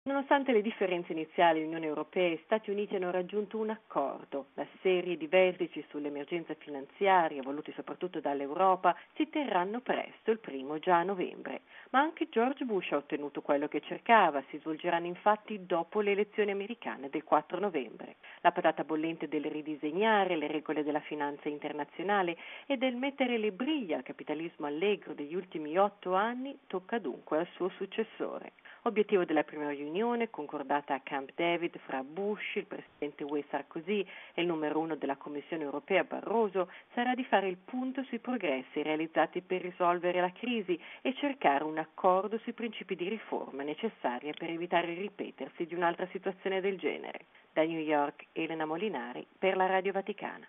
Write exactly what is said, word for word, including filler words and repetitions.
Nonostante le differenze iniziali, Unione Europea e Stati Uniti hanno raggiunto un accordo. La serie di vertici sull'emergenza finanziaria, voluti soprattutto dall'Europa, si terranno presto, il primo già a novembre. Ma anche George Bush ha ottenuto quello che cercava, si svolgeranno infatti dopo le elezioni americane del quattro novembre. La patata bollente del ridisegnare le regole della finanza internazionale e del mettere le briglie al capitalismo allegro degli ultimi otto anni tocca dunque al suo successore. Obiettivo della prima riunione, concordata a Camp David fra Bush, il presidente U E Sarkozy e il numero uno della Commissione europea Barroso, sarà di fare il punto sui progressi realizzati per risolvere la crisi e cercare un accordo sui principi di riforma necessaria per evitare il ripetersi di un'altra situazione del genere. Da New York, Elena Molinari per la Radio Vaticana.